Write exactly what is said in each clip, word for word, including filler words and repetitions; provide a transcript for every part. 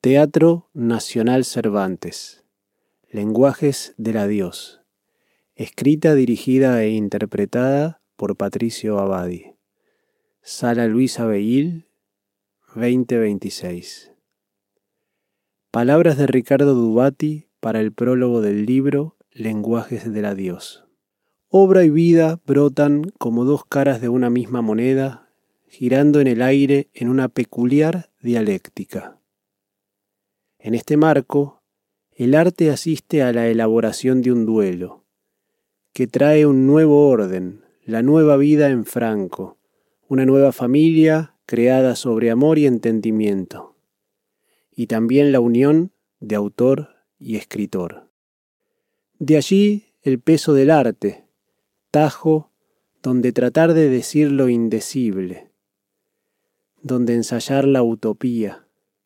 Teatro Nacional Cervantes. Lenguajes del Adiós. Escrita, dirigida e interpretada por Patricio Abadi. Sala Luis Abehil, veinte veintiséis. Palabras de Ricardo Dubati para el prólogo del libro Lenguajes del Adiós. Obra y vida brotan como dos caras de una misma moneda, girando en el aire en una peculiar dialéctica. En este marco, el arte asiste a la elaboración de un duelo, que trae un nuevo orden, la nueva vida en Franco, una nueva familia creada sobre amor y entendimiento, y también la unión de autor y escritor. De allí el peso del arte, tajo donde tratar de decir lo indecible, donde ensayar la utopía.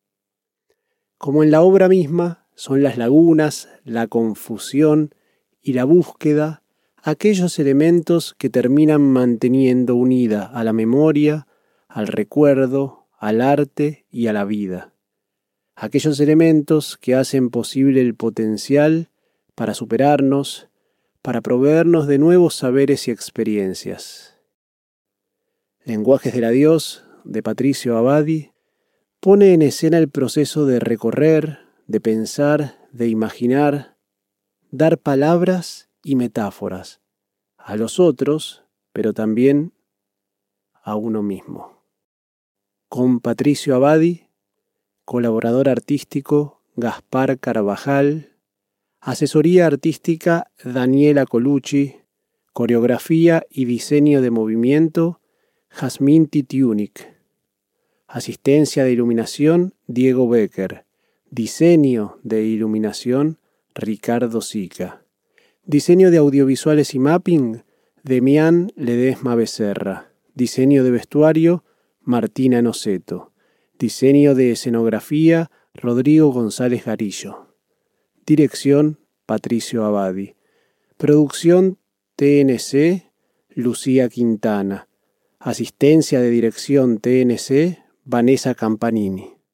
Como en la obra misma, son las lagunas, la confusión y la búsqueda aquellos elementos que terminan manteniendo unida a la memoria, al recuerdo, al arte y a la vida. Aquellos elementos que hacen posible el potencial para superarnos, para proveernos de nuevos saberes y experiencias. Lenguajes del Adiós, de Patricio Abadi, pone en escena el proceso de recorrer, de pensar, de imaginar, dar palabras y metáforas a los otros, pero también a uno mismo. Con Patricio Abadi, colaborador artístico Gaspar Carvajal, asesoría artística Daniela Colucci, coreografía y diseño de movimiento Jazmín Titiunic. Asistencia de iluminación, Diego Becker. Diseño de iluminación, Ricardo Sica. Diseño de audiovisuales y mapping, Demián Ledesma Becerra. Diseño de vestuario, Martina Noceto. Diseño de escenografía, Rodrigo González Garillo. Dirección, Patricio Abadi. Producción, T N C, Lucía Quintana. Asistencia de dirección, T N C, Vanessa Campanini.